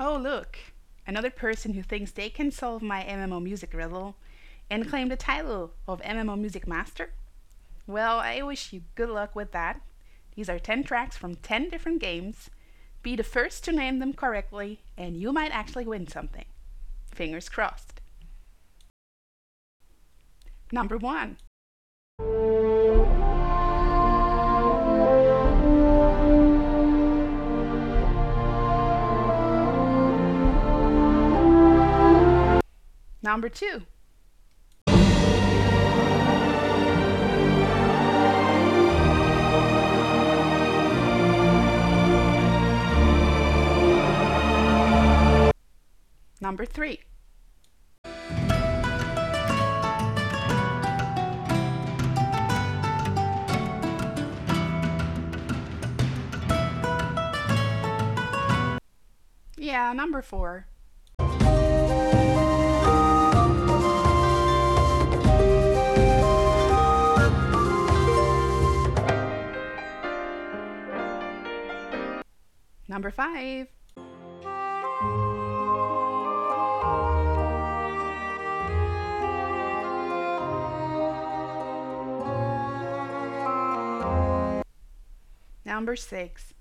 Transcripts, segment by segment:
Oh, look, another person who thinks they can solve my MMO music riddle and claim the title of MMO Music Master? Well, I wish you good luck with that. These are 10 tracks from 10 different games. Be the first to name them correctly, and you might actually win something. Fingers crossed. Number 1. Number 2. Number 3. Yeah, number 4. Number 5. Number 6.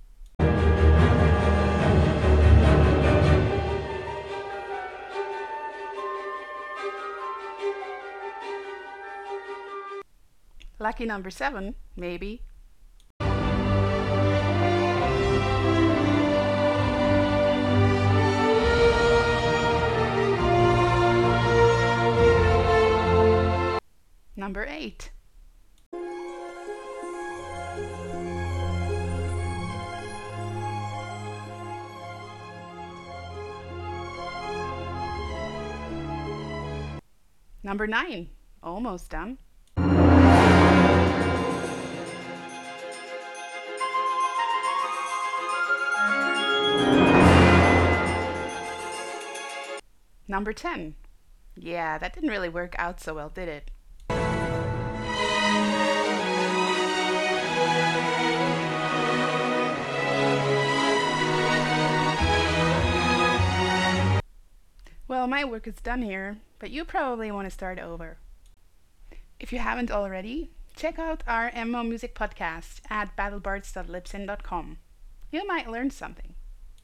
Lucky number 7, maybe. Number 8. Number 9. Almost done. Number 10. Yeah, that didn't really work out so well, did it? Well, my work is done here, but you probably want to start over. If you haven't already, check out our MMO Music podcast at battlebards.libsyn.com. You might learn something.